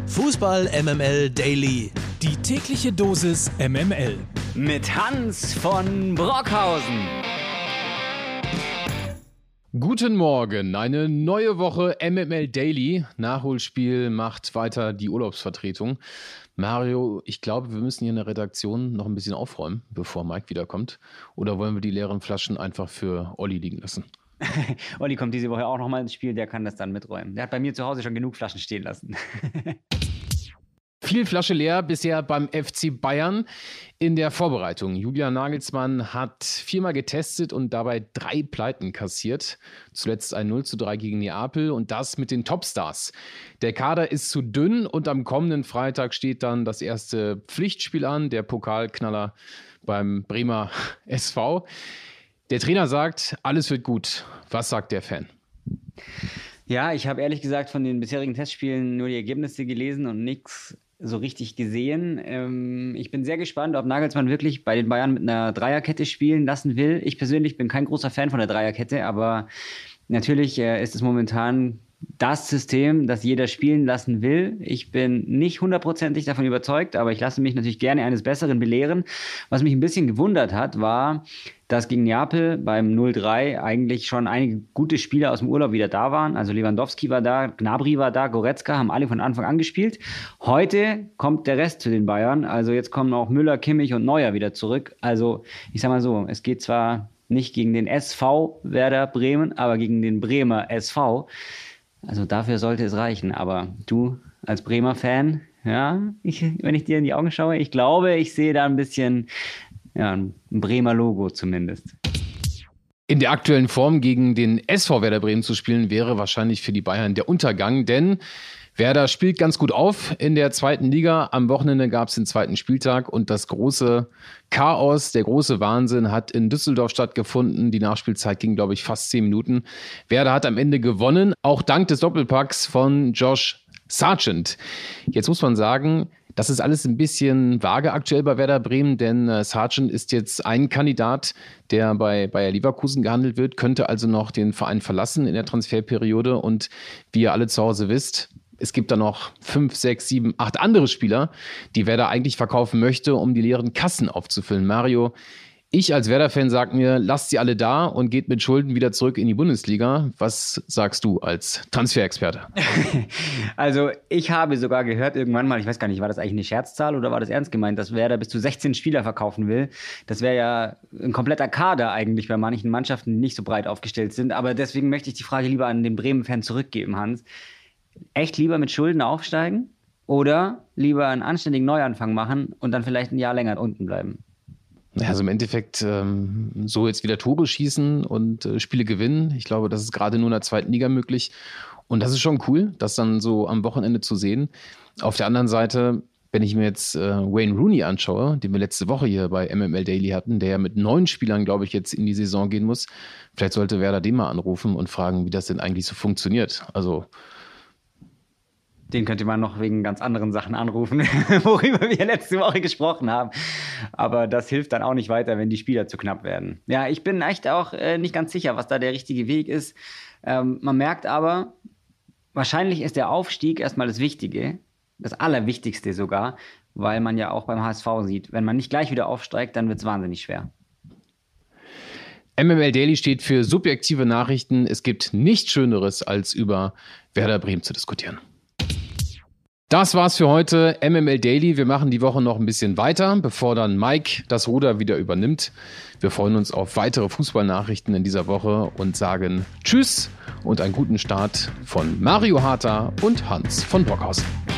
Fußball MML Daily. Die tägliche Dosis MML. Mit Hans von Brockhausen. Guten Morgen, eine neue Woche MML Daily. Nachholspiel macht weiter die Urlaubsvertretung. Mario, ich glaube, wir müssen hier in der Redaktion noch ein bisschen aufräumen, bevor Mike wiederkommt. Oder wollen wir die leeren Flaschen einfach für Olli liegen lassen? Olli kommt diese Woche auch nochmal ins Spiel, der kann das dann miträumen. Der hat bei mir zu Hause schon genug Flaschen stehen lassen. Viel Flasche leer bisher beim FC Bayern in der Vorbereitung. Julian Nagelsmann hat 4-mal getestet und dabei 3 Pleiten kassiert. Zuletzt ein 0:3 gegen Neapel und das mit den Topstars. Der Kader ist zu dünn und am kommenden Freitag steht dann das erste Pflichtspiel an, der Pokalknaller beim Bremer SV. Der Trainer sagt, alles wird gut. Was sagt der Fan? Ja, ich habe ehrlich gesagt von den bisherigen Testspielen nur die Ergebnisse gelesen und nichts so richtig gesehen. Ich bin sehr gespannt, ob Nagelsmann wirklich bei den Bayern mit einer Dreierkette spielen lassen will. Ich persönlich bin kein großer Fan von der Dreierkette, aber natürlich ist es momentan das System, das jeder spielen lassen will. Ich bin nicht 100%ig davon überzeugt, aber ich lasse mich natürlich gerne eines Besseren belehren. Was mich ein bisschen gewundert hat, war, dass gegen Neapel beim 0:3 eigentlich schon einige gute Spieler aus dem Urlaub wieder da waren. Also Lewandowski war da, Gnabry war da, Goretzka, haben alle von Anfang an gespielt. Heute kommt der Rest zu den Bayern. Also jetzt kommen auch Müller, Kimmich und Neuer wieder zurück. Also ich sag mal so, es geht zwar nicht gegen den SV Werder Bremen, aber gegen den Bremer SV. Also dafür sollte es reichen. Aber du als Bremer-Fan, ja, wenn ich dir in die Augen schaue, ich glaube, ich sehe da ein bisschen, ja, ein Bremer Logo zumindest. In der aktuellen Form gegen den SV Werder Bremen zu spielen, wäre wahrscheinlich für die Bayern der Untergang, denn Werder spielt ganz gut auf in der zweiten Liga. Am Wochenende gab es den zweiten Spieltag und das große Chaos, der große Wahnsinn hat in Düsseldorf stattgefunden. Die Nachspielzeit ging, glaube ich, fast 10 Minuten. Werder hat am Ende gewonnen, auch dank des Doppelpacks von Josh Sargent. Jetzt muss man sagen, das ist alles ein bisschen vage aktuell bei Werder Bremen, denn Sargent ist jetzt ein Kandidat, der bei Bayer Leverkusen gehandelt wird, könnte also noch den Verein verlassen in der Transferperiode. Und wie ihr alle zu Hause wisst, es gibt da noch 5, 6, 7, 8 andere Spieler, die Werder eigentlich verkaufen möchte, um die leeren Kassen aufzufüllen. Mario, ich als Werder-Fan sage mir, lasst sie alle da und geht mit Schulden wieder zurück in die Bundesliga. Was sagst du als Transferexperte? Also ich habe sogar gehört irgendwann mal, ich weiß gar nicht, war das eigentlich eine Scherzzahl oder war das ernst gemeint, dass Werder bis zu 16 Spieler verkaufen will. Das wäre ja ein kompletter Kader eigentlich bei manchen Mannschaften, die nicht so breit aufgestellt sind. Aber deswegen möchte ich die Frage lieber an den Bremen-Fan zurückgeben, Hans. Echt lieber mit Schulden aufsteigen oder lieber einen anständigen Neuanfang machen und dann vielleicht ein Jahr länger unten bleiben? Also im Endeffekt so jetzt wieder Tore schießen und Spiele gewinnen. Ich glaube, das ist gerade nur in der zweiten Liga möglich. Und das ist schon cool, das dann so am Wochenende zu sehen. Auf der anderen Seite, wenn ich mir jetzt Wayne Rooney anschaue, den wir letzte Woche hier bei MML Daily hatten, der ja mit 9 Spielern, glaube ich, jetzt in die Saison gehen muss. Vielleicht sollte Werder den mal anrufen und fragen, wie das denn eigentlich so funktioniert. Also den könnte man noch wegen ganz anderen Sachen anrufen, worüber wir letzte Woche gesprochen haben. Aber das hilft dann auch nicht weiter, wenn die Spieler zu knapp werden. Ja, ich bin echt auch nicht ganz sicher, was da der richtige Weg ist. Man merkt aber, wahrscheinlich ist der Aufstieg erstmal das Wichtige, das Allerwichtigste sogar, weil man ja auch beim HSV sieht, wenn man nicht gleich wieder aufsteigt, dann wird es wahnsinnig schwer. MML Daily steht für subjektive Nachrichten. Es gibt nichts Schöneres, als über Werder Bremen zu diskutieren. Das war's für heute, MML Daily. Wir machen die Woche noch ein bisschen weiter, bevor dann Mike das Ruder wieder übernimmt. Wir freuen uns auf weitere Fußballnachrichten in dieser Woche und sagen Tschüss und einen guten Start von Mario Harter und Hans von Brockhausen.